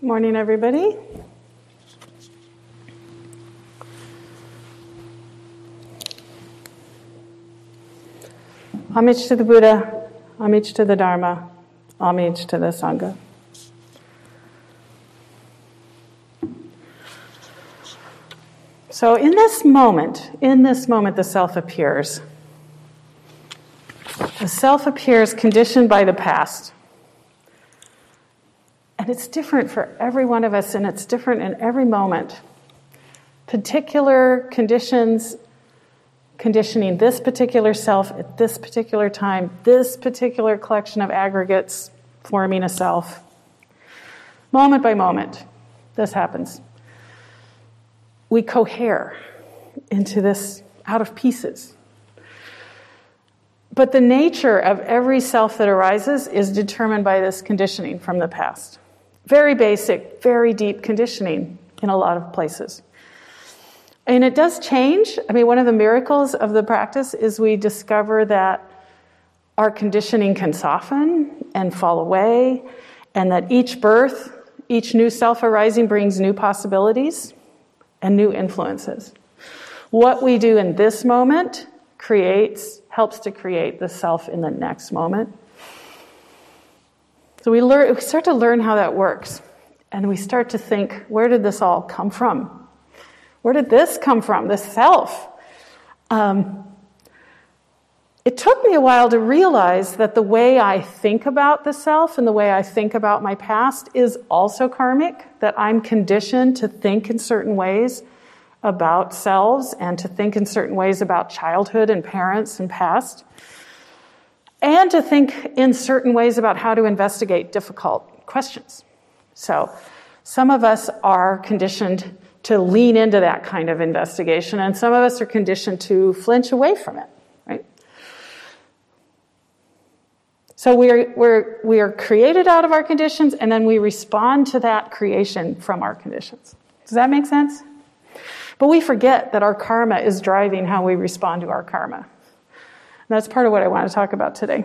Morning, everybody. Homage to the Buddha, homage to the Dharma, homage to the Sangha. So in this moment, the self appears. The self appears conditioned by the past. And it's different for every one of us, and it's different in every moment. Particular conditions, conditioning this particular self at this particular time, this particular collection of aggregates forming a self. Moment by moment, this happens. We cohere into this out of pieces. But the nature of every self that arises is determined by this conditioning from the past. Very basic, very deep conditioning in a lot of places. And it does change. I mean, one of the miracles of the practice is we discover that our conditioning can soften and fall away, and that each birth, each new self arising brings new possibilities and new influences. What we do in this moment helps to create the self in the next moment. So we start to learn how that works. And we start to think, where did this all come from? Where did this come from, this self? It took me a while to realize that the way I think about the self and the way I think about my past is also karmic, that I'm conditioned to think in certain ways about selves and to think in certain ways about childhood and parents and past, and to think in certain ways about how to investigate difficult questions. So some of us are conditioned to lean into that kind of investigation, and some of us are conditioned to flinch away from it, right? So we are created out of our conditions, and then we respond to that creation from our conditions. Does that make sense? But we forget that our karma is driving how we respond to our karma. And that's part of what I want to talk about today.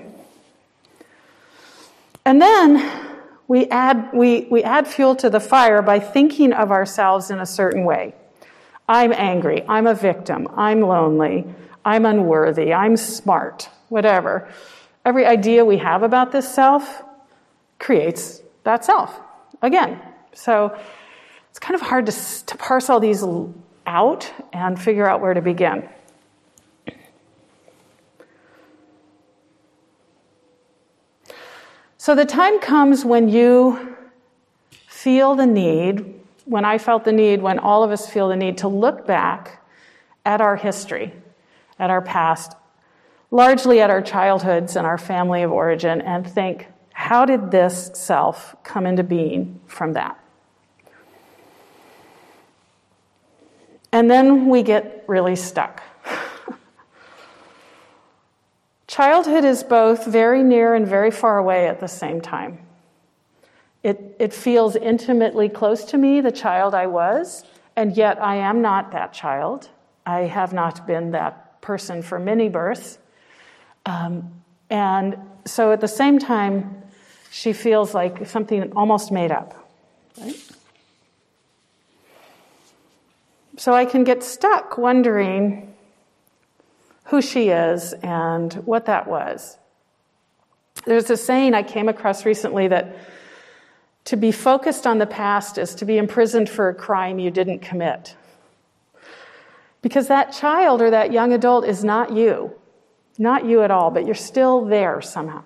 And then we add fuel to the fire by thinking of ourselves in a certain way. I'm angry, I'm a victim, I'm lonely, I'm unworthy, I'm smart, whatever. Every idea we have about this self creates that self again. So it's kind of hard to parse all these out and figure out where to begin. So the time comes when you feel the need, when I felt the need, when all of us feel the need to look back at our history, at our past, largely at our childhoods and our family of origin, and think, how did this self come into being from that? And then we get really stuck. Childhood is both very near and very far away at the same time. It feels intimately close to me, the child I was, and yet I am not that child. I have not been that person for many births. And so at the same time, she feels like something almost made up, right? So I can get stuck wondering who she is and what that was. There's a saying I came across recently that to be focused on the past is to be imprisoned for a crime you didn't commit. Because that child or that young adult is not you at all, but you're still there somehow.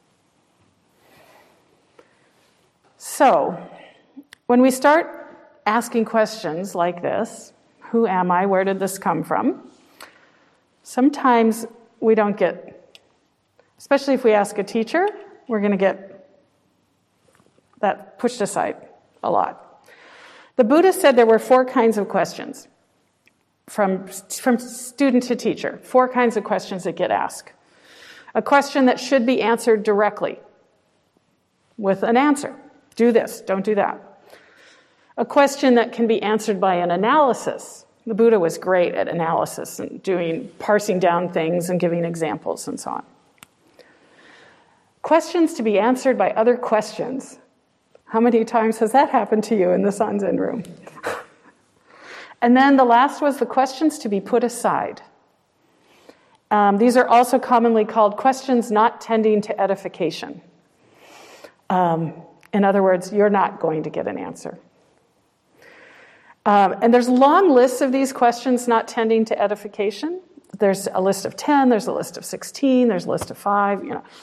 So, when we start asking questions like this, who am I? Where did this come from? Sometimes we don't get, especially if we ask a teacher, we're going to get that pushed aside a lot. The Buddha said there were 4 kinds of questions from student to teacher, 4 kinds of questions that get asked. A question that should be answered directly with an answer. Do this, don't do that. A question that can be answered by an analysis. The Buddha was great at analysis and parsing down things and giving examples and so on. Questions to be answered by other questions. How many times has that happened to you in the Sanzen room? And then the last was the questions to be put aside. These are also commonly called questions not tending to edification. In other words, you're not going to get an answer. And there's long lists of these questions not tending to edification. There's a list of 10, there's a list of 16, there's a list of 5,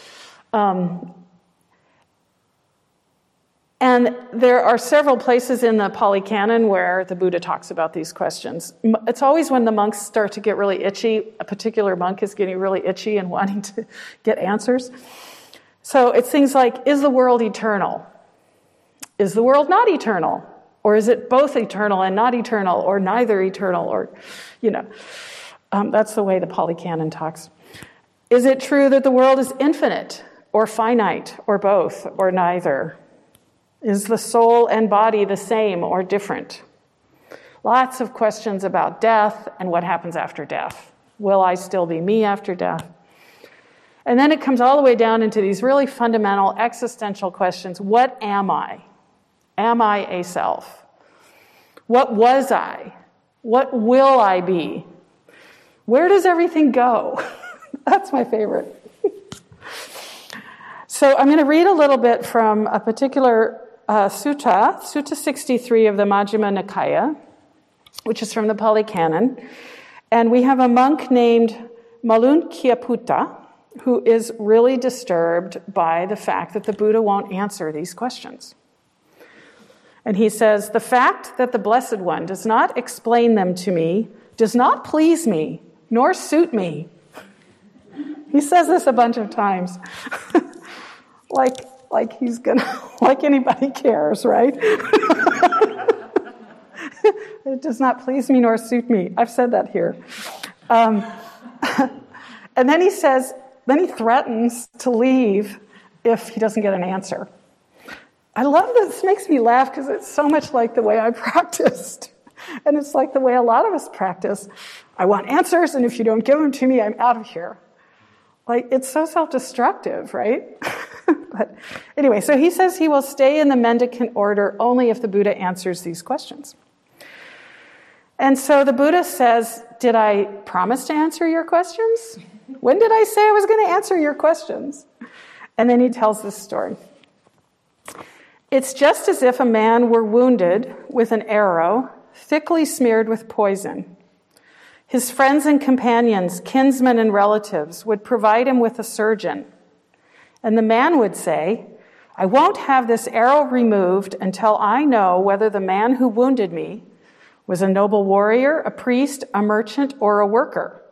And there are several places in the Pali Canon where the Buddha talks about these questions. It's always when the monks start to get really itchy. A particular monk is getting really itchy and wanting to get answers. So it's things like, is the world eternal? Is the world not eternal? Or is it both eternal and not eternal, or neither eternal, or, that's the way the Pali Canon talks. Is it true that the world is infinite, or finite, or both, or neither? Is the soul and body the same or different? Lots of questions about death and what happens after death. Will I still be me after death? And then it comes all the way down into these really fundamental existential questions. What am I? Am I a self? What was I? What will I be? Where does everything go? That's my favorite. So I'm going to read a little bit from a particular Sutta 63 of the Majjhima Nikaya, which is from the Pali Canon. And we have a monk named Malunkyaputta who is really disturbed by the fact that the Buddha won't answer these questions. And he says, the fact that the Blessed One does not explain them to me does not please me, nor suit me. He says this a bunch of times. Like he's gonna, like anybody cares, right? It does not please me nor suit me. I've said that here. And then he threatens to leave if he doesn't get an answer. I love this. This makes me laugh because it's so much like the way I practiced. And it's like the way a lot of us practice. I want answers, and if you don't give them to me, I'm out of here. Like, it's so self-destructive, right? But anyway, so he says he will stay in the mendicant order only if the Buddha answers these questions. And so the Buddha says, did I promise to answer your questions? When did I say I was going to answer your questions? And then he tells this story. It's just as if a man were wounded with an arrow thickly smeared with poison. His friends and companions, kinsmen and relatives would provide him with a surgeon. And the man would say, I won't have this arrow removed until I know whether the man who wounded me was a noble warrior, a priest, a merchant, or a worker.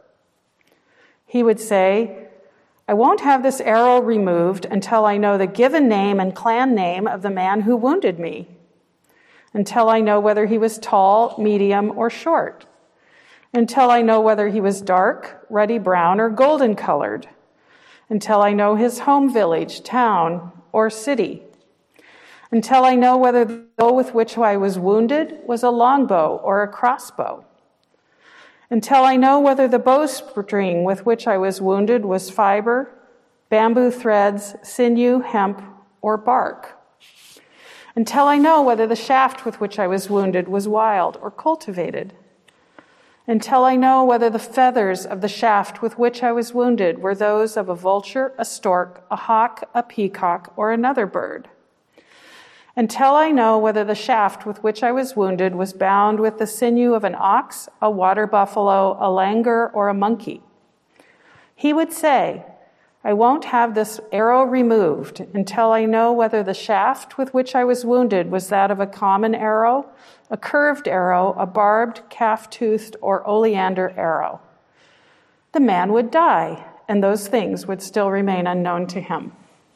He would say, I won't have this arrow removed until I know the given name and clan name of the man who wounded me, until I know whether he was tall, medium, or short, until I know whether he was dark, ruddy brown, or golden colored, until I know his home village, town, or city, until I know whether the bow with which I was wounded was a longbow or a crossbow, until I know whether the bowstring with which I was wounded was fiber, bamboo threads, sinew, hemp, or bark, until I know whether the shaft with which I was wounded was wild or cultivated, until I know whether the feathers of the shaft with which I was wounded were those of a vulture, a stork, a hawk, a peacock, or another bird, until I know whether the shaft with which I was wounded was bound with the sinew of an ox, a water buffalo, a langur, or a monkey. He would say, I won't have this arrow removed until I know whether the shaft with which I was wounded was that of a common arrow, a curved arrow, a barbed, calf-toothed, or oleander arrow. The man would die, and those things would still remain unknown to him.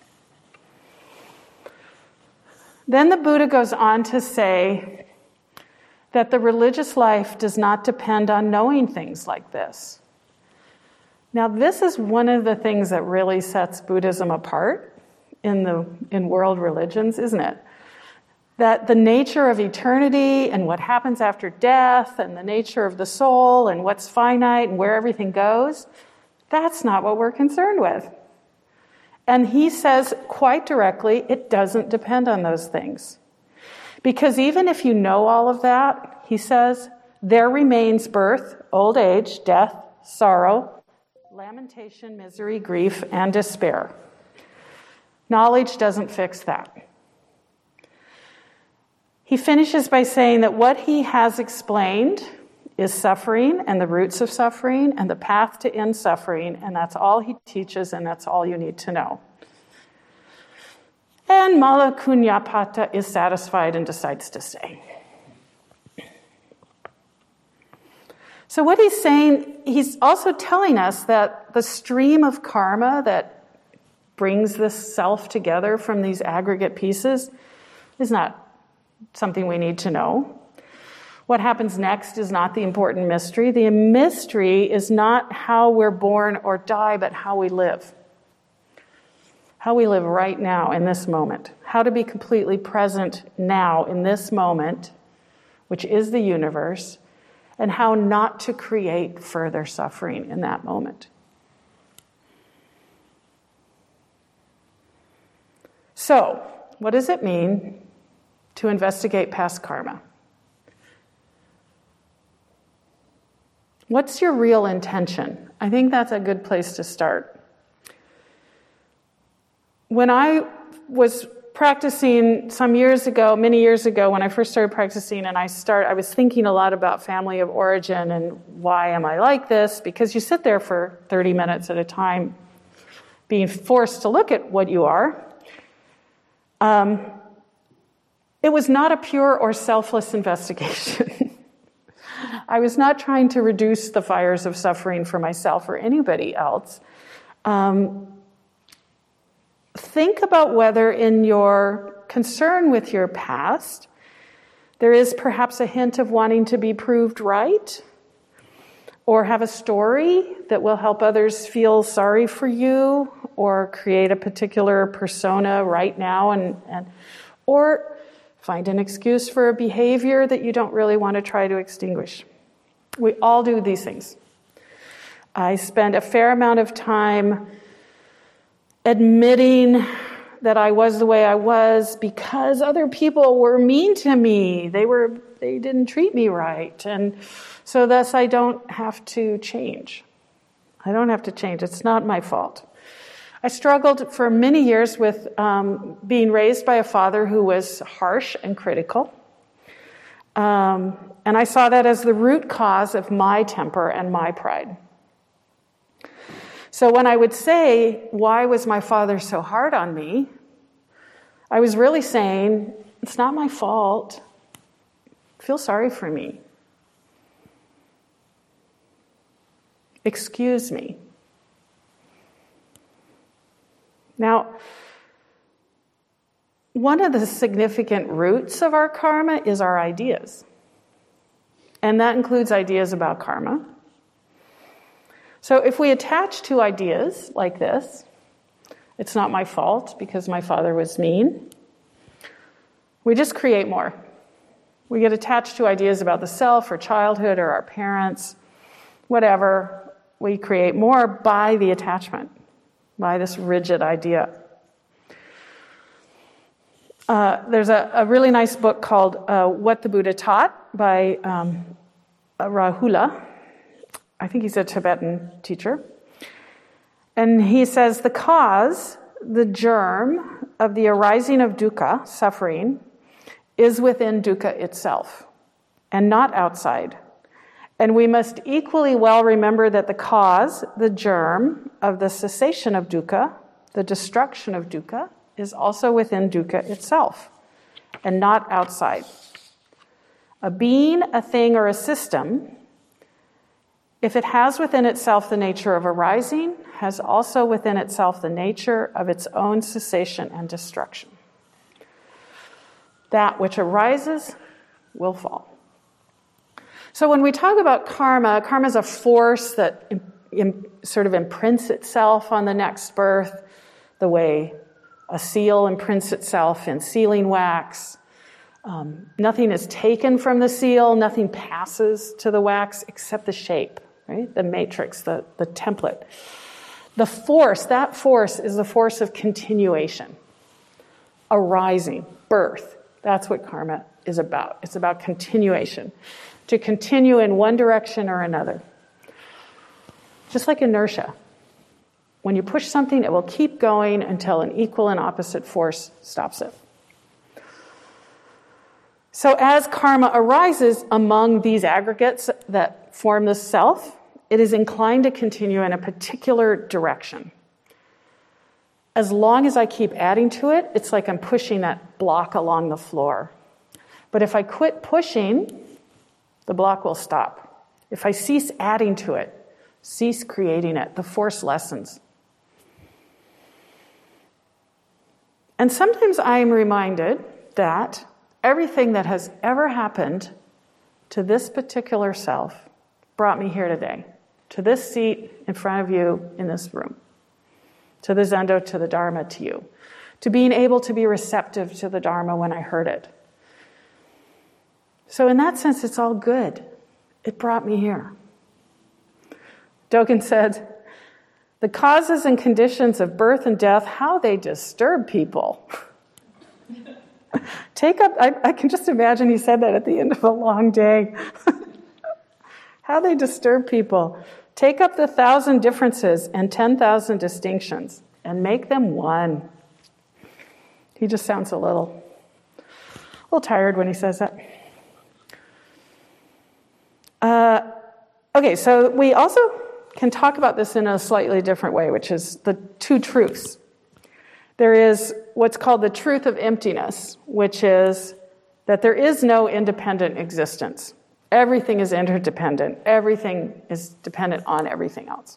Then the Buddha goes on to say that the religious life does not depend on knowing things like this. Now, this is one of the things that really sets Buddhism apart in world religions, isn't it? That the nature of eternity and what happens after death and the nature of the soul and what's finite and where everything goes, that's not what we're concerned with. And he says quite directly, it doesn't depend on those things. Because even if you know all of that, he says, there remains birth, old age, death, sorrow, lamentation, misery, grief, and despair. Knowledge doesn't fix that. He finishes by saying that what he has explained is suffering and the roots of suffering and the path to end suffering, and that's all he teaches, and that's all you need to know. And Malakunyapata is satisfied and decides to stay. So what he's saying, he's also telling us that the stream of karma that brings this self together from these aggregate pieces is not something we need to know. What happens next is not the important mystery. The mystery is not how we're born or die, but how we live. How we live right now in this moment. How to be completely present now in this moment, which is the universe, and how not to create further suffering in that moment. So, what does it mean to investigate past karma? What's your real intention? I think that's a good place to start. When I was practicing some years ago, many years ago, when I first started practicing, and I was thinking a lot about family of origin and why am I like this? Because you sit there for 30 minutes at a time being forced to look at what you are. It was not a pure or selfless investigation. I was not trying to reduce the fires of suffering for myself or anybody else. Think about whether in your concern with your past, there is perhaps a hint of wanting to be proved right, or have a story that will help others feel sorry for you, or create a particular persona right now, or find an excuse for a behavior that you don't really want to try to extinguish. We all do these things. I spend a fair amount of time admitting that I was the way I was because other people were mean to me. They didn't treat me right. And so thus I don't have to change. I don't have to change. It's not my fault. I struggled for many years with being raised by a father who was harsh and critical. And I saw that as the root cause of my temper and my pride. So when I would say, why was my father so hard on me? I was really saying, it's not my fault. Feel sorry for me. Excuse me. Now, one of the significant roots of our karma is our ideas. And that includes ideas about karma. So if we attach to ideas like this, it's not my fault because my father was mean, we just create more. We get attached to ideas about the self or childhood or our parents, whatever. We create more by the attachment, by this rigid idea. There's a really nice book called What the Buddha Taught by Rahula. I think he's a Tibetan teacher. And he says the cause, the germ of the arising of dukkha, suffering, is within dukkha itself and not outside. And we must equally well remember that the cause, the germ of the cessation of dukkha, the destruction of dukkha, is also within dukkha itself and not outside. A being, a thing, or a system, if it has within itself the nature of arising, has also within itself the nature of its own cessation and destruction. That which arises will fall. So when we talk about karma, karma is a force that sort of imprints itself on the next birth, the way a seal imprints itself in sealing wax. Nothing is taken from the seal, nothing passes to the wax except the shape. Right? The matrix, the template. The force, that force is the force of continuation, arising, birth. That's what karma is about. It's about continuation, to continue in one direction or another. Just like inertia. When you push something, it will keep going until an equal and opposite force stops it. So as karma arises among these aggregates that form the self, it is inclined to continue in a particular direction. As long as I keep adding to it, it's like I'm pushing that block along the floor. But if I quit pushing, the block will stop. If I cease adding to it, cease creating it, the force lessens. And sometimes I am reminded that everything that has ever happened to this particular self brought me here today, to this seat in front of you in this room, to the Zendo, to the Dharma, to you, to being able to be receptive to the Dharma when I heard it. So in that sense, it's all good. It brought me here. Dogen said, the causes and conditions of birth and death, how they disturb people. Take up, I can just imagine he said that at the end of a long day. How they disturb people. Take up the 1,000 differences and 10,000 distinctions and make them one. He just sounds a little tired when he says that. Okay, so we also can talk about this in a slightly different way, which is the two truths. There is what's called the truth of emptiness, which is that there is no independent existence. Everything is interdependent. Everything is dependent on everything else.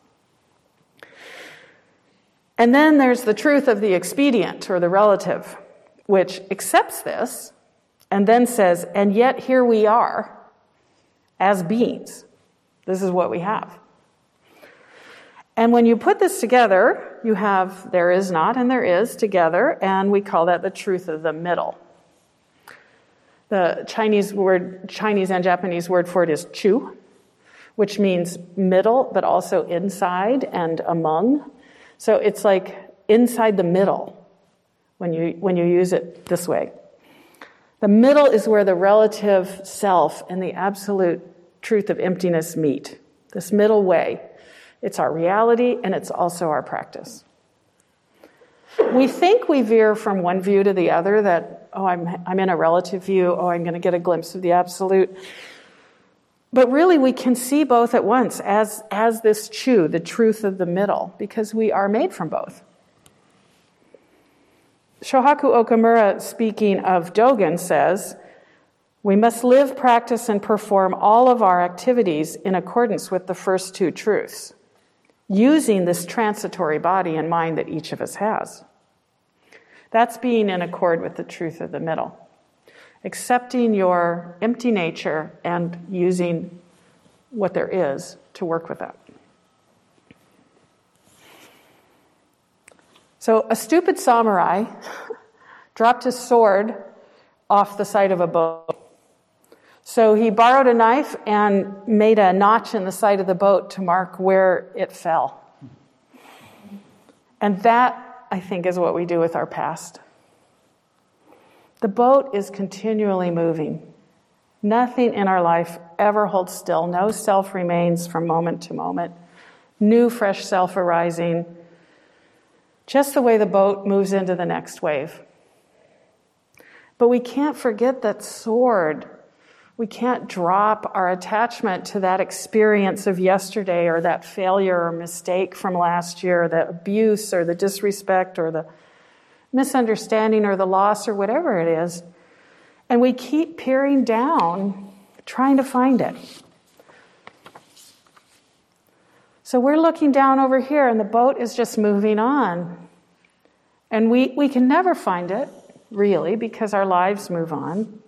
And then there's the truth of the expedient or the relative, which accepts this and then says, and yet here we are as beings. This is what we have. And when you put this together, you have there is not and there is together, and we call that the truth of the middle. The Chinese and Japanese word for it is chu, which means middle, but also inside and among. So it's like inside the middle when you use it this way. The middle is where the relative self and the absolute truth of emptiness meet. This middle way. It's our reality and it's also our practice. We think we veer from one view to the other, that, I'm in a relative view, I'm going to get a glimpse of the absolute. But really we can see both at once as this chu, the truth of the middle, because we are made from both. Shohaku Okamura, speaking of Dogen, says, we must live, practice, and perform all of our activities in accordance with the first two truths, using this transitory body and mind that each of us has. That's being in accord with the truth of the middle. Accepting your empty nature and using what there is to work with that. So a stupid samurai dropped his sword off the side of a boat. So he borrowed a knife and made a notch in the side of the boat to mark where it fell. And that, I think, is what we do with our past. The boat is continually moving. Nothing in our life ever holds still. No self remains from moment to moment. New, fresh self arising. Just the way the boat moves into the next wave. But we can't forget that sword. We can't drop our attachment to that experience of yesterday or that failure or mistake from last year, the abuse or the disrespect or the misunderstanding or the loss or whatever it is. And we keep peering down, trying to find it. So we're looking down over here and the boat is just moving on. And we can never find it, really, because our lives move on.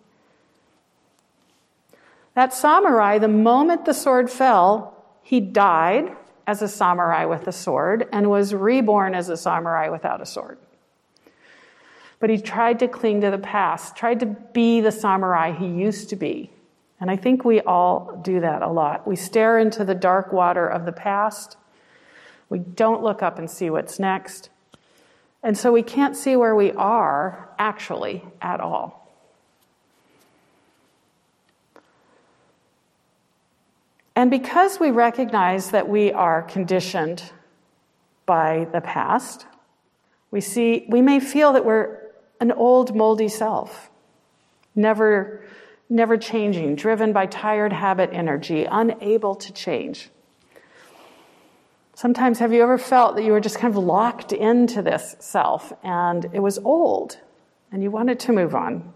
That samurai, the moment the sword fell, he died as a samurai with a sword and was reborn as a samurai without a sword. But he tried to cling to the past, tried to be the samurai he used to be. And I think we all do that a lot. We stare into the dark water of the past. We don't look up and see what's next. And so we can't see where we are actually at all. And because we recognize that we are conditioned by the past, we may feel that we're an old, moldy self, never changing, driven by tired habit energy, unable to change. Sometimes have you ever felt that you were just kind of locked into this self and it was old and you wanted to move on?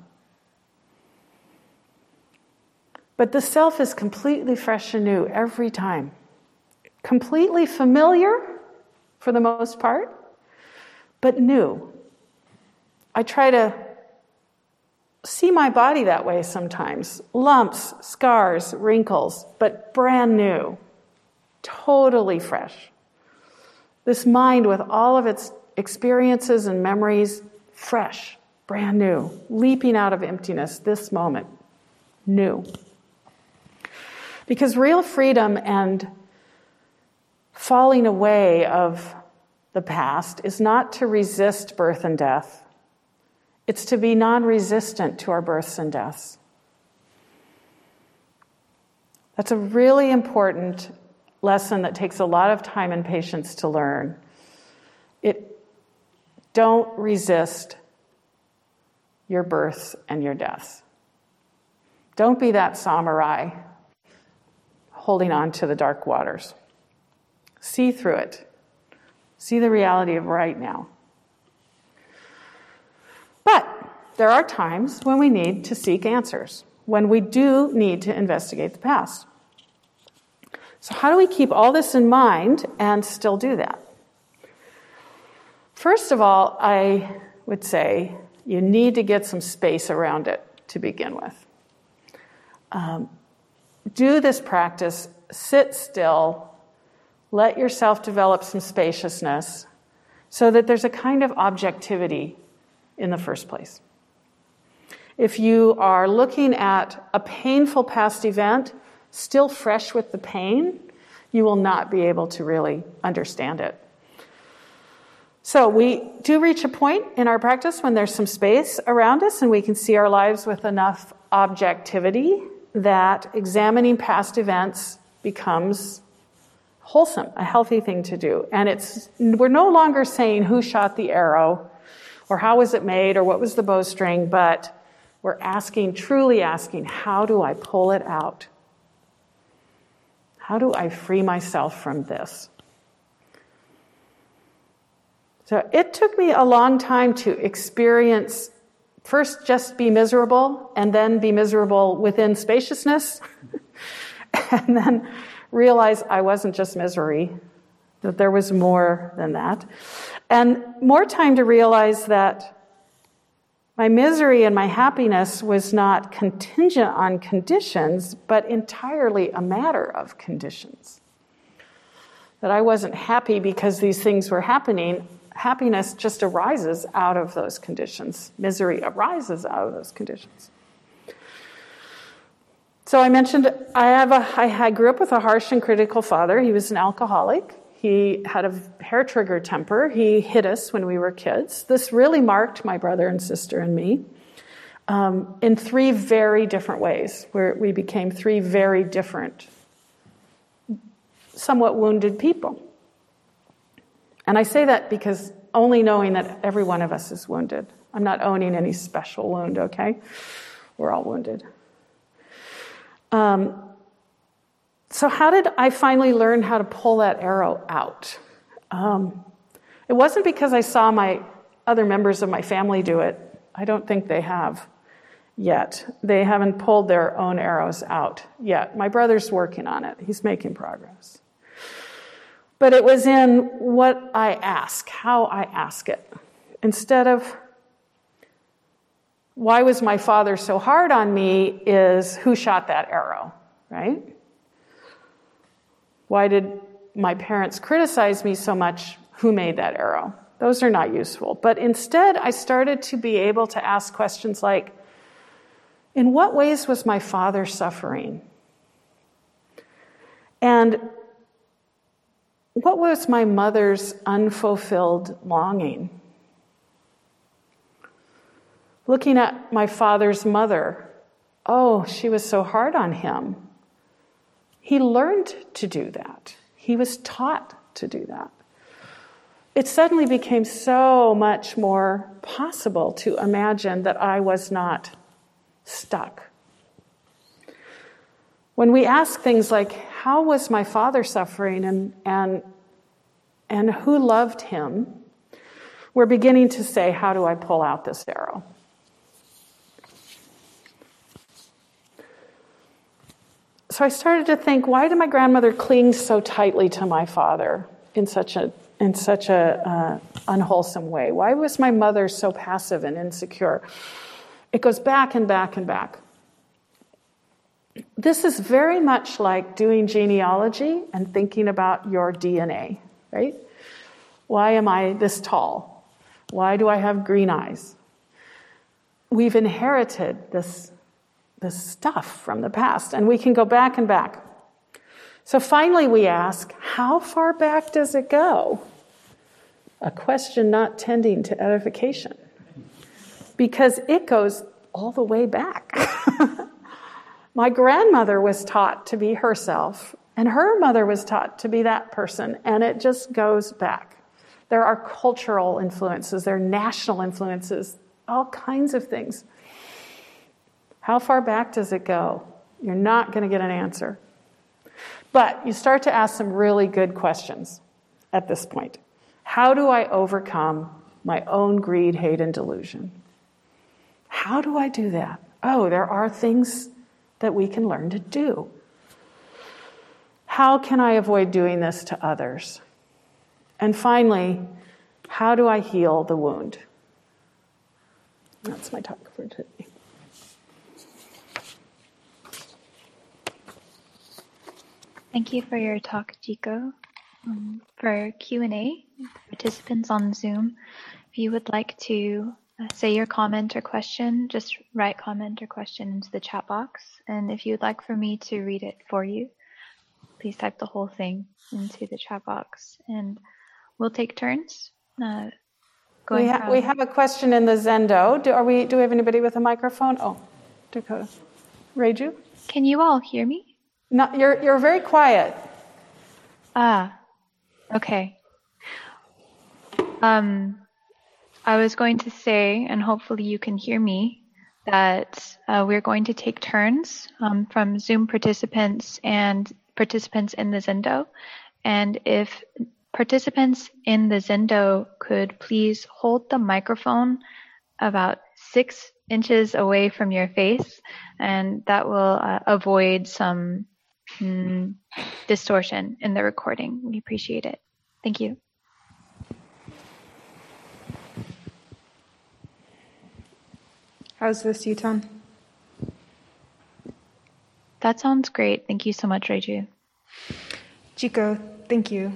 But the self is completely fresh and new every time. Completely familiar for the most part, but new. I try to see my body that way sometimes. Lumps, scars, wrinkles, but brand new. Totally fresh. This mind with all of its experiences and memories, fresh, brand new, leaping out of emptiness this moment, new. Because real freedom and falling away of the past is not to resist birth and death. It's to be non-resistant to our births and deaths. That's a really important lesson that takes a lot of time and patience to learn. Don't resist your births and your deaths. Don't be that samurai holding on to the dark waters. See through it. See the reality of right now. But there are times when we need to seek answers, when we do need to investigate the past. So how do we keep all this in mind and still do that? First of all, I would say you need to get some space around it to begin with. Do this practice, sit still, let yourself develop some spaciousness so that there's a kind of objectivity in the first place. If you are looking at a painful past event, still fresh with the pain, you will not be able to really understand it. So we do reach a point in our practice when there's some space around us and we can see our lives with enough objectivity that examining past events becomes wholesome, a healthy thing to do. And we're no longer saying who shot the arrow or how was it made or what was the bowstring, but we're truly asking, how do I pull it out? How do I free myself from this? So it took me a long time to experience, first just be miserable, and then be miserable within spaciousness, and then realize I wasn't just misery, that there was more than that. And more time to realize that my misery and my happiness was not contingent on conditions, but entirely a matter of conditions. That I wasn't happy because these things were happening. Happiness just arises out of those conditions. Misery arises out of those conditions. So I mentioned I grew up with a harsh and critical father. He was an alcoholic. He had a hair-trigger temper. He hit us when we were kids. This really marked my brother and sister and me in three very different ways, where we became three very different, somewhat wounded people. And I say that because only knowing that every one of us is wounded. I'm not owning any special wound, okay? We're all wounded. So how did I finally learn how to pull that arrow out? It wasn't because I saw my other members of my family do it. I don't think they have yet. They haven't pulled their own arrows out yet. My brother's working on it. He's making progress. But it was in what I ask, how I ask it. Instead of, why was my father so hard on me, is who shot that arrow, right? Why did my parents criticize me so much? Who made that arrow? Those are not useful. But instead, I started to be able to ask questions like, in what ways was my father suffering? And what was my mother's unfulfilled longing? Looking at my father's mother, oh, she was so hard on him. He learned to do that. He was taught to do that. It suddenly became so much more possible to imagine that I was not stuck. When we ask things like, how was my father suffering and who loved him, we're beginning to say, how do I pull out this arrow? So I started to think, why did my grandmother cling so tightly to my father in such a unwholesome way? Why was my mother so passive and insecure? It goes back and back and back. This is very much like doing genealogy and thinking about your DNA, right? Why am I this tall? Why do I have green eyes? We've inherited this stuff from the past, and we can go back and back. So finally we ask, how far back does it go? A question not tending to edification. Because it goes all the way back. My grandmother was taught to be herself, and her mother was taught to be that person, and it just goes back. There are cultural influences, there are national influences, all kinds of things. How far back does it go? You're not going to get an answer. But you start to ask some really good questions at this point. How do I overcome my own greed, hate, and delusion? How do I do that? Oh, there are things that we can learn to do. How can I avoid doing this to others? And finally, how do I heal the wound? That's my talk for today. Thank you for your talk, Chico. For Q&A, participants on Zoom, if you would like to say your comment or question, just write comment or question into the chat box. And if you'd like for me to read it for you, please type the whole thing into the chat box. And we'll take turns. We have a question in the Zendo. Do we have anybody with a microphone? Oh, Dakota. Reiju? Can you all hear me? No, you're very quiet. Okay. I was going to say, and hopefully you can hear me, that we're going to take turns from Zoom participants and participants in the Zendo. And if participants in the Zendo could please hold the microphone about 6 inches away from your face, and that will avoid some distortion in the recording. We appreciate it. Thank you. How's this, Yutan? That sounds great. Thank you so much, Reiju. Chico, thank you.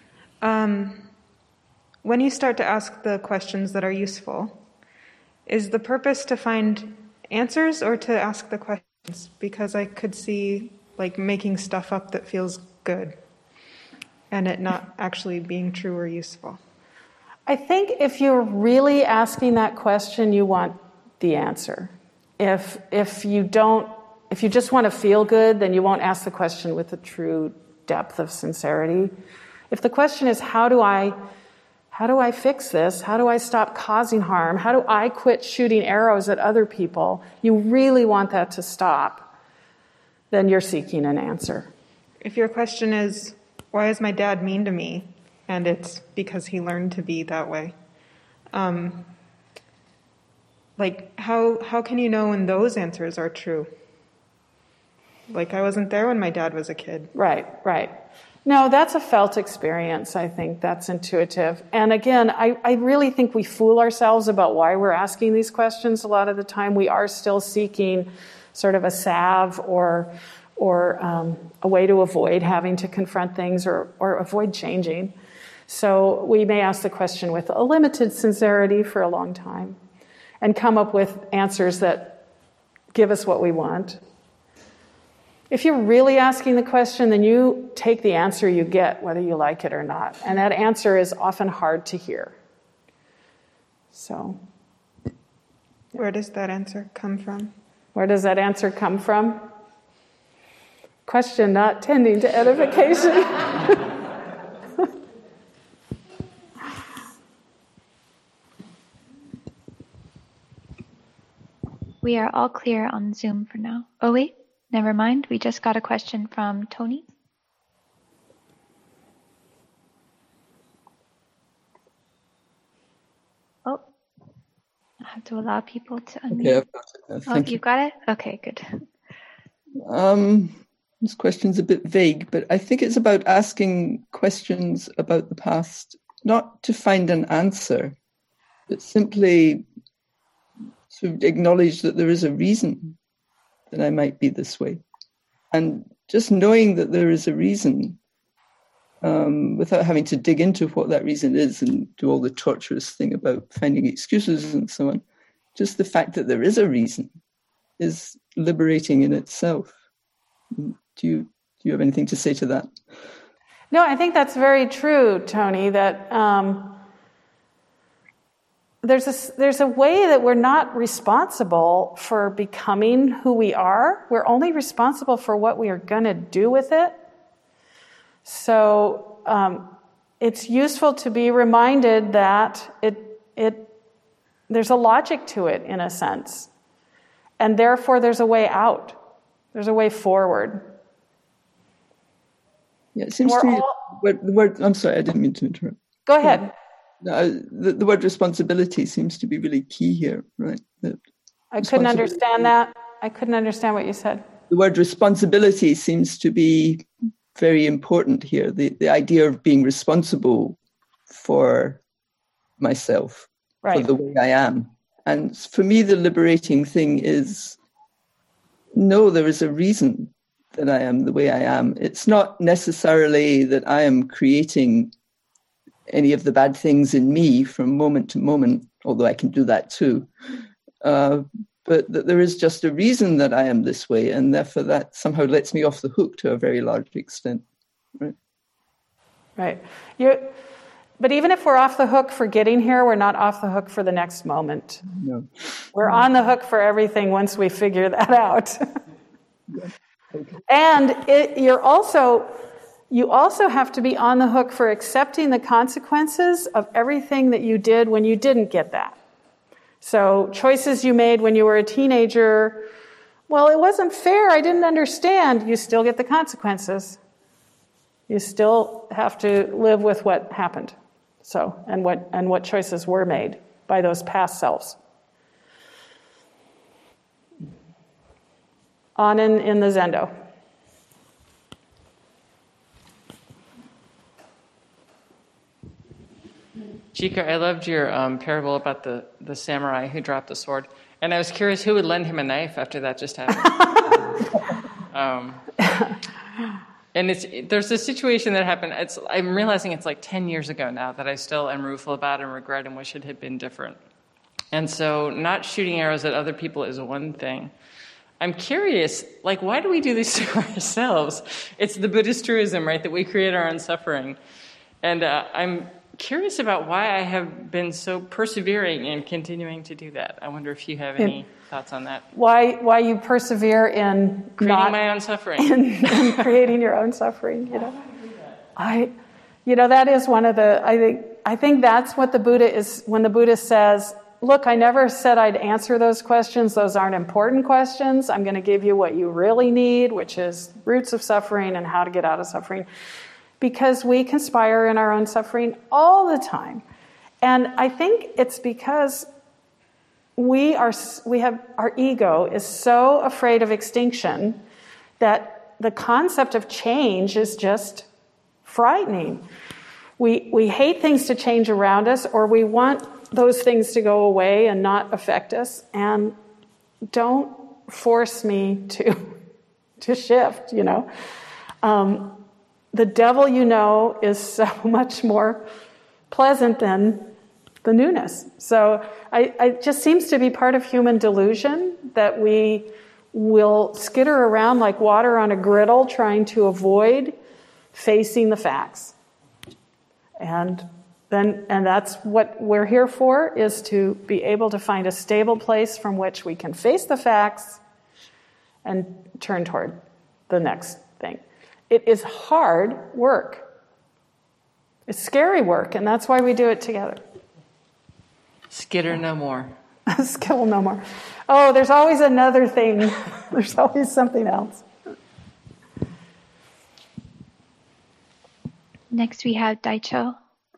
When you start to ask the questions that are useful, is the purpose to find answers or to ask the questions? Because I could see like making stuff up that feels good and it not actually being true or useful. I think if you're really asking that question, you want the answer. If you just want to feel good, then you won't ask the question with the true depth of sincerity. If the question is, how do I fix this? How do I stop causing harm? How do I quit shooting arrows at other people? You really want that to stop. Then you're seeking an answer. If your question is, why is my dad mean to me? And it's because he learned to be that way. Like, how can you know when those answers are true? Like, I wasn't there when my dad was a kid. Right. No, that's a felt experience, I think. That's intuitive. And again, I really think we fool ourselves about why we're asking these questions. A lot of the time we are still seeking sort of a salve or a way to avoid having to confront things or avoid changing. So we may ask the question with a limited sincerity for a long time and come up with answers that give us what we want. If you're really asking the question, then you take the answer you get, whether you like it or not. And that answer is often hard to hear. So, where does that answer come from? Where does that answer come from? Question not tending to edification. We are all clear on Zoom for now. Oh, wait, never mind. We just got a question from Tony. Oh, I have to allow people to unmute. Okay, I've got it. Thank you. You got it? Okay, good. This question's a bit vague, but I think it's about asking questions about the past, not to find an answer, but simply to acknowledge that there is a reason that I might be this way. And just knowing that there is a reason, without having to dig into what that reason is and do all the torturous thing about finding excuses and so on, just the fact that there is a reason is liberating in itself. Do you have anything to say to that? No, I think that's very true, Tony, that there's a way that we're not responsible for becoming who we are. We're only responsible for what we are going to do with it. So it's useful to be reminded that there's a logic to it, in a sense. And therefore, there's a way out. There's a way forward. Yeah, it seems to me the word, I'm sorry, I didn't mean to interrupt. Go ahead. The word responsibility seems to be really key here, right? I couldn't understand that. I couldn't understand what you said. The word responsibility seems to be very important here. The idea of being responsible for myself, right, for the way I am. And for me, the liberating thing is, no, there is a reason that I am the way I am. It's not necessarily that I am creating any of the bad things in me from moment to moment, although I can do that too. But that there is just a reason that I am this way, and therefore that somehow lets me off the hook to a very large extent. Right. Right. But even if we're off the hook for getting here, we're not off the hook for the next moment. No. We're on the hook for everything once we figure that out. Yeah. Okay. And you also have to be on the hook for accepting the consequences of everything that you did when you didn't get that. So choices you made when you were a teenager, well, it wasn't fair, I didn't understand. You still get the consequences. You still have to live with what happened. So, and what choices were made by those past selves. On in the Zendo. Chika, I loved your parable about the samurai who dropped the sword. And I was curious who would lend him a knife after that just happened. And there's this situation that happened. I'm realizing it's like 10 years ago now that I still am rueful about and regret and wish it had been different. And so not shooting arrows at other people is one thing. I'm curious, like, why do we do this to ourselves? It's the Buddhist truism, right, that we create our own suffering. And I'm curious about why I have been so persevering in continuing to do that. I wonder if you have any thoughts on that. Why you persevere in creating my own suffering, in creating your own suffering. That is one of the. I think that's what the Buddha is when the Buddha says, "Look, I never said I'd answer those questions. Those aren't important questions. I'm going to give you what you really need, which is roots of suffering and how to get out of suffering." Because we conspire in our own suffering all the time. And I think it's because our ego is so afraid of extinction that the concept of change is just frightening. We hate things to change around us, or we want those things to go away and not affect us. And don't force me to shift, The devil, is so much more pleasant than the newness. So it just seems to be part of human delusion that we will skitter around like water on a griddle trying to avoid facing the facts. And that's what we're here for, is to be able to find a stable place from which we can face the facts and turn toward the next thing. It is hard work. It's scary work, and that's why we do it together. Skitter no more. Skill no more. Oh, there's always another thing. There's always something else. Next we have Daicho.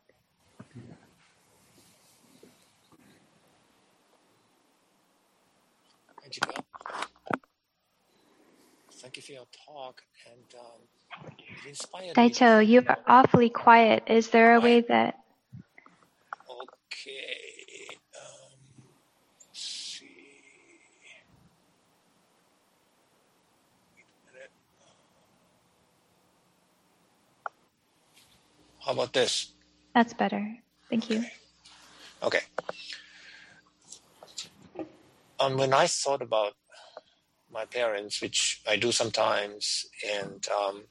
Thank you for your talk, and it inspired Daicho, me. you are awfully quiet. Is there a way that... Okay. Let's see. Wait a minute. How about this? That's better. Thank you. Okay. When I thought about my parents, which I do sometimes, and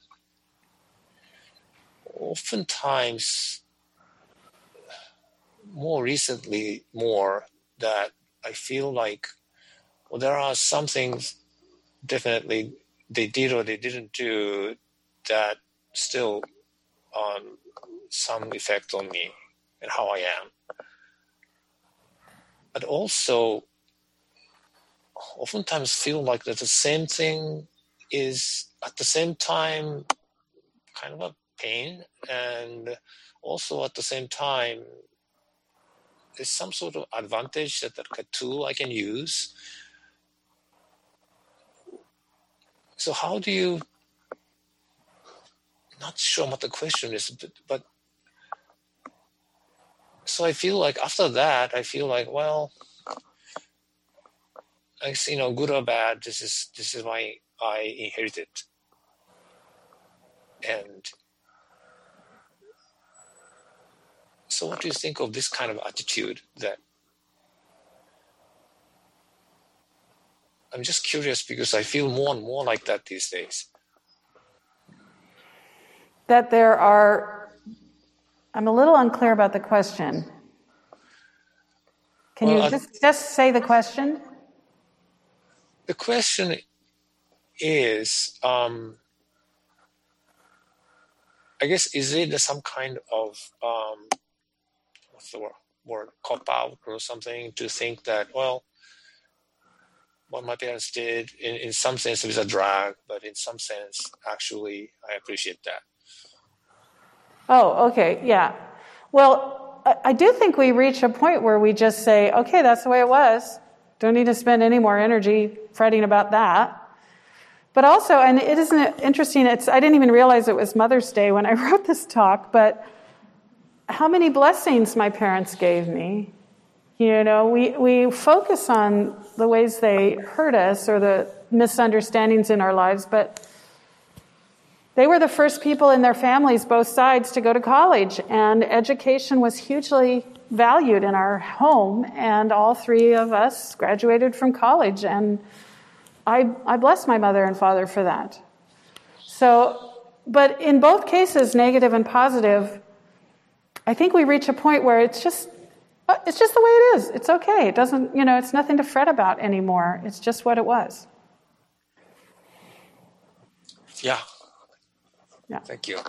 oftentimes, more recently, that I feel like, well, there are some things definitely they did or they didn't do that still some effect on me and how I am. But also, oftentimes feel like that the same thing is at the same time kind of a pain, and also at the same time there's some sort of advantage that a tool I can use. So how do you, not sure what the question is, but so I feel like after that, I feel like, well, good or bad, this is why I inherited. And so what do you think of this kind of attitude? That I'm just curious because I feel more and more like that these days. That there are, I'm a little unclear about the question. Can you just say the question? The question is, I guess, is it some kind of, what's the word, cop-out or something, to think that, well, what my parents did, in some sense, it was a drag, but in some sense, actually, I appreciate that. Oh, okay, yeah. Well, I do think we reach a point where we just say, okay, that's the way it was. Don't need to spend any more energy fretting about that. But also, and it isn't interesting, I didn't even realize it was Mother's Day when I wrote this talk, but how many blessings my parents gave me. We focus on the ways they hurt us or the misunderstandings in our lives, but they were the first people in their families, both sides, to go to college, and education was hugely valued in our home, and all three of us graduated from college, and I bless my mother and father for that. So, but in both cases, negative and positive, I think we reach a point where it's just the way it is. It's okay. It doesn't, it's nothing to fret about anymore. It's just what it was. Yeah. Yeah. Thank you.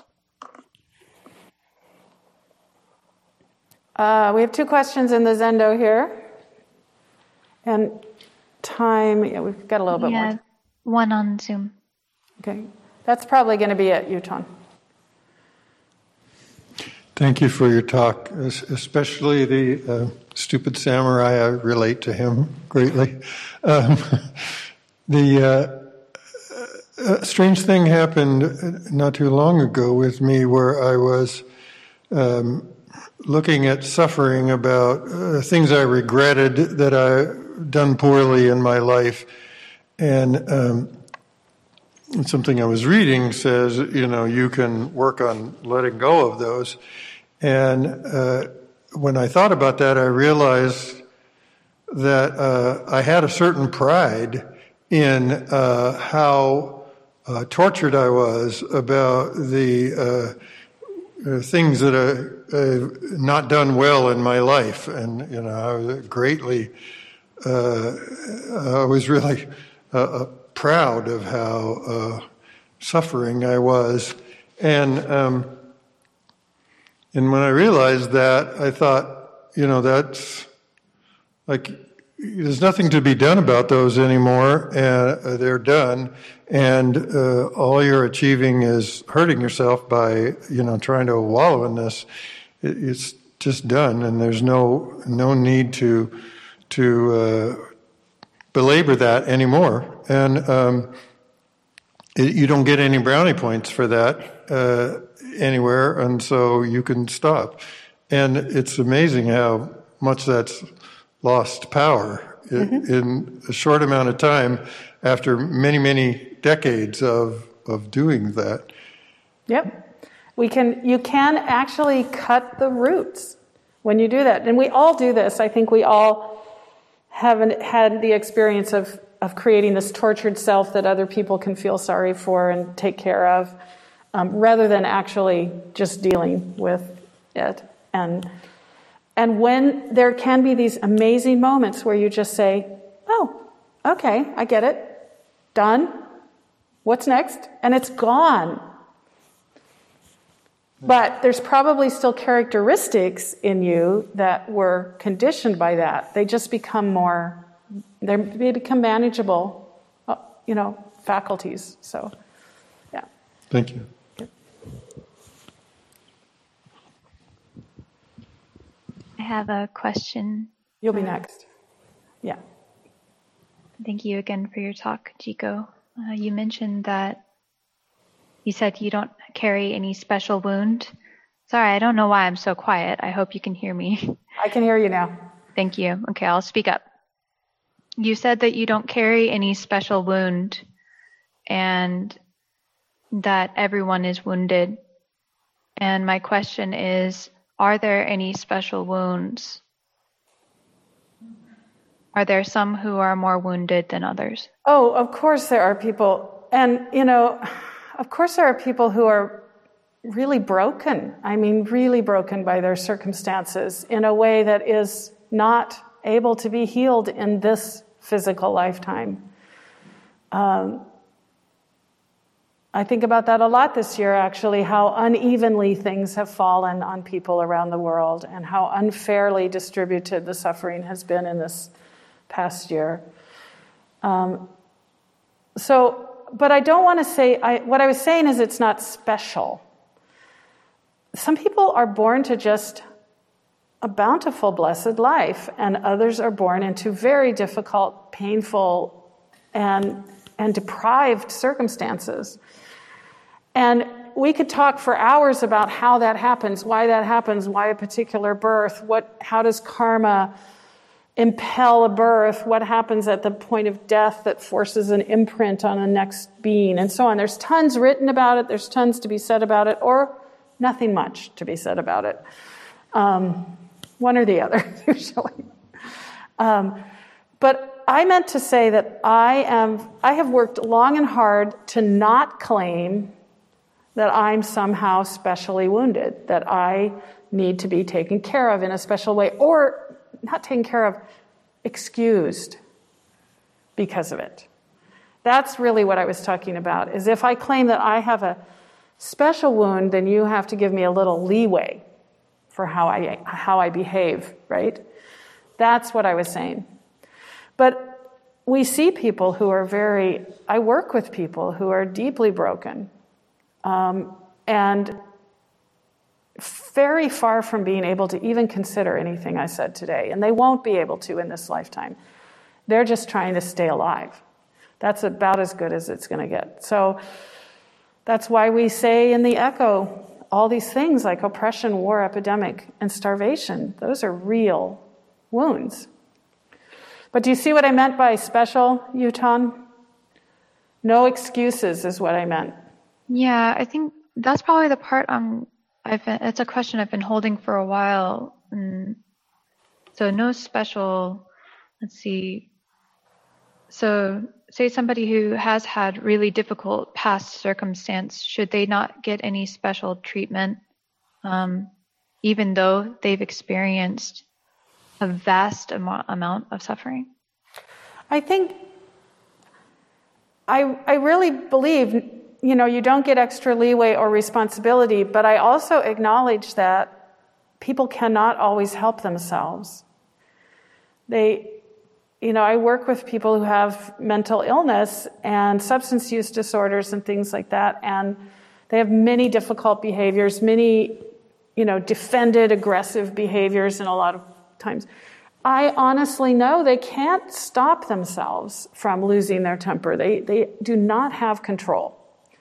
We have two questions in the Zendo here. And time, we've got a little bit more. Yeah, one on Zoom. Okay. That's probably going to be it, Yuton. Thank you for your talk, especially the stupid samurai. I relate to him greatly. The strange thing happened not too long ago with me where I was looking at suffering about things I regretted that I'd done poorly in my life. And something I was reading says, you can work on letting go of those. And when I thought about that, I realized that I had a certain pride in how tortured I was about the things that I've not done well in my life. And, you know, I was greatly, I was really proud of how suffering I was. And when I realized that, I thought, you know, that's like, there's nothing to be done about those anymore, and they're done, and all you're achieving is hurting yourself by, you know, trying to wallow in this. It's just done, and there's no need to belabor that anymore. And you don't get any brownie points for that anywhere, and so you can stop. And it's amazing how much that's lost power in a short amount of time after many, many decades of doing that. Yep. You can actually cut the roots when you do that. And we all do this. I think we all haven't had the experience of creating this tortured self that other people can feel sorry for and take care of, rather than actually just dealing with it. And when there can be these amazing moments where you just say, oh, okay, I get it. Done. What's next? And it's gone. But there's probably still characteristics in you that were conditioned by that. They just become they become manageable, faculties. So, yeah. Thank you. I have a question. You'll be next. Yeah. Thank you again for your talk, Jiko. You mentioned that you said you don't carry any special wound. Sorry, I don't know why I'm so quiet. I hope you can hear me. I can hear you now. Thank you. Okay, I'll speak up. You said that you don't carry any special wound and that everyone is wounded. And my question is, are there any special wounds? Are there some who are more wounded than others? Oh, of course there are people. And, of course there are people who are really broken. I mean, really broken by their circumstances in a way that is not able to be healed in this physical lifetime. I think about that a lot this year, actually, how unevenly things have fallen on people around the world and how unfairly distributed the suffering has been in this past year. But I don't want to say, what I was saying is it's not special. Some people are born to just a bountiful, blessed life, and others are born into very difficult, painful, and deprived circumstances. And we could talk for hours about how that happens, why a particular birth, how does karma impel a birth, what happens at the point of death that forces an imprint on a next being, and so on. There's tons written about it, there's tons to be said about it, or nothing much to be said about it. One or the other, usually. But I meant to say that I have worked long and hard to not claim that I'm somehow specially wounded, that I need to be taken care of in a special way, or not taken care of, excused because of it. That's really what I was talking about, is if I claim that I have a special wound, then you have to give me a little leeway for how I behave, right? That's what I was saying. But we see people who are I work with people who are deeply broken, and very far from being able to even consider anything I said today. And they won't be able to in this lifetime. They're just trying to stay alive. That's about as good as it's going to get. So that's why we say in the echo all these things like oppression, war, epidemic, and starvation. Those are real wounds. But do you see what I meant by special, Yutan? No excuses is what I meant. Yeah, I think that's probably the part it's a question I've been holding for a while. So no special, let's see. So say somebody who has had really difficult past circumstance, should they not get any special treatment, even though they've experienced a vast amount of suffering? I think I really believe, you don't get extra leeway or responsibility, but I also acknowledge that people cannot always help themselves. I work with people who have mental illness and substance use disorders and things like that, and they have many difficult behaviors, many, defended aggressive behaviors, and a lot of times I honestly know they can't stop themselves from losing their temper. They do not have control.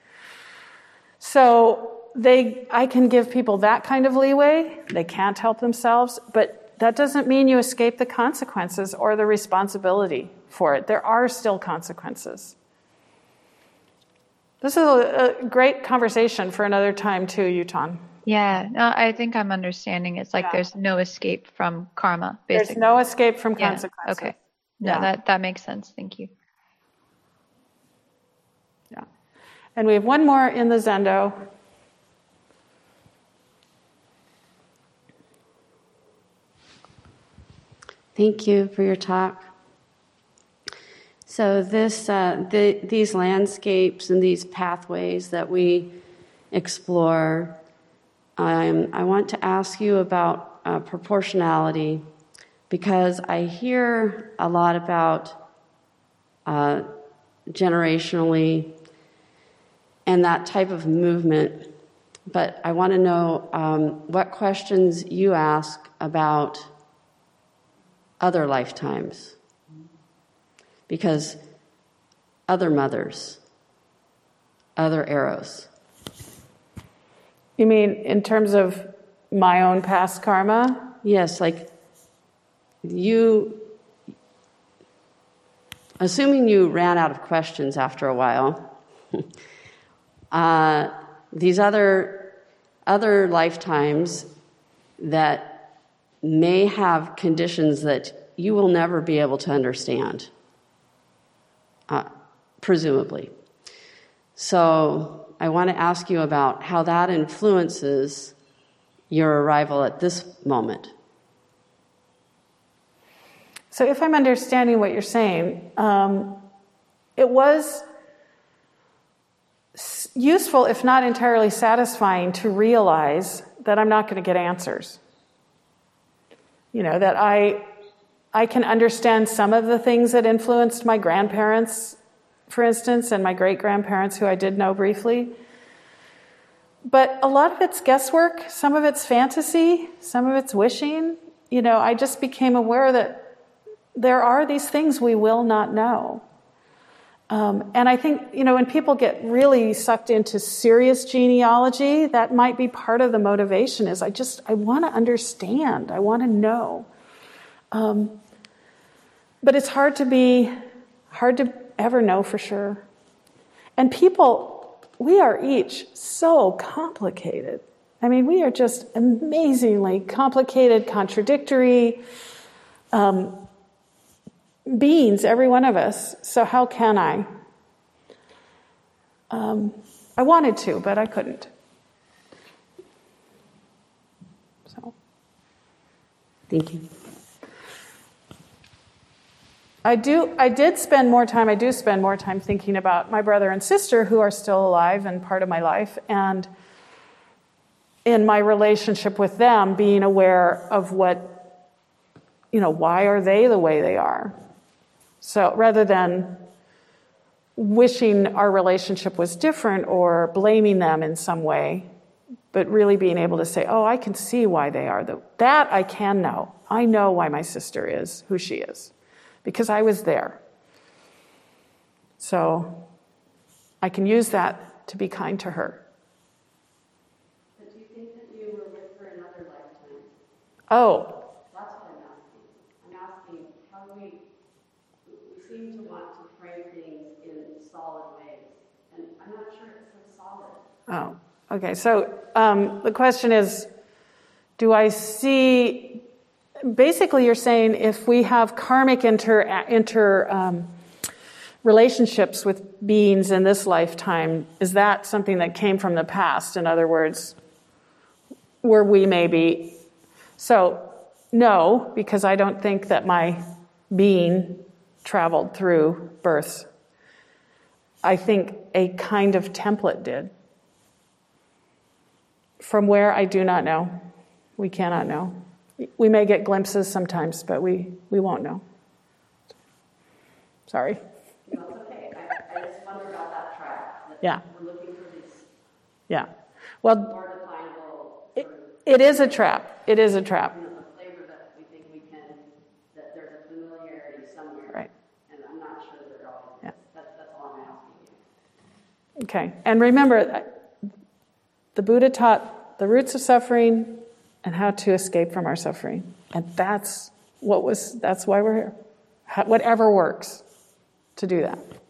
So I can give people that kind of leeway. They can't help themselves, but that doesn't mean you escape the consequences or the responsibility for it. There are still consequences. This is a great conversation for another time too, Yutan. Yeah, no, I think I'm understanding. It's like there's no escape from karma, basically. There's no escape from consequences. Okay. No, that makes sense. Thank you. Yeah. And we have one more in the Zendo. Thank you for your talk. So these landscapes and these pathways that we explore, I want to ask you about proportionality, because I hear a lot about generationally and that type of movement, but I want to know what questions you ask about other lifetimes, because other mothers, other arrows. You mean in terms of my own past karma? Yes, like assuming you ran out of questions after a while, these other lifetimes that may have conditions that you will never be able to understand, presumably. So I want to ask you about how that influences your arrival at this moment. So if I'm understanding what you're saying, it was useful, if not entirely satisfying, to realize that I'm not going to get answers. That I can understand some of the things that influenced my grandparents, for instance, and my great-grandparents, who I did know briefly. But a lot of it's guesswork, some of it's fantasy, some of it's wishing. I just became aware that there are these things we will not know. And I think, when people get really sucked into serious genealogy, that might be part of the motivation is I want to understand. I want to know. But it's hard to ever know for sure. And people, we are each so complicated. I mean, we are just amazingly complicated, contradictory beings, every one of us. So how can I? I wanted to, but I couldn't. So, thank you. I do spend more time thinking about my brother and sister who are still alive and part of my life, and in my relationship with them, being aware of why are they the way they are? So rather than wishing our relationship was different or blaming them in some way, but really being able to say, I can see why they are. That I can know. I know why my sister is who she is, because I was there. So I can use that to be kind to her. But do you think that you were with her in other lifetimes? Oh. That's what I'm asking. I'm asking how we seem to want to frame things in solid ways. And I'm not sure it's so solid. Oh, okay. So the question is, do I see... Basically, you're saying if we have karmic relationships with beings in this lifetime, is that something that came from the past? In other words, were we maybe... So, no, because I don't think that my being traveled through births. I think a kind of template did. From where, I do not know. We cannot know. We may get glimpses sometimes, but we won't know. Sorry. No, it's okay. I just wonder about that track. Yeah. We're looking for these Yeah. Well, more definable it is a trap. It is a trap. the flavor that we think we can, that there's a familiarity somewhere. Right. And I'm not sure that there always is. That's all I'm asking you. Okay. And remember, the Buddha taught the roots of suffering and how to escape from our suffering. And that's why we're here. Whatever works to do that.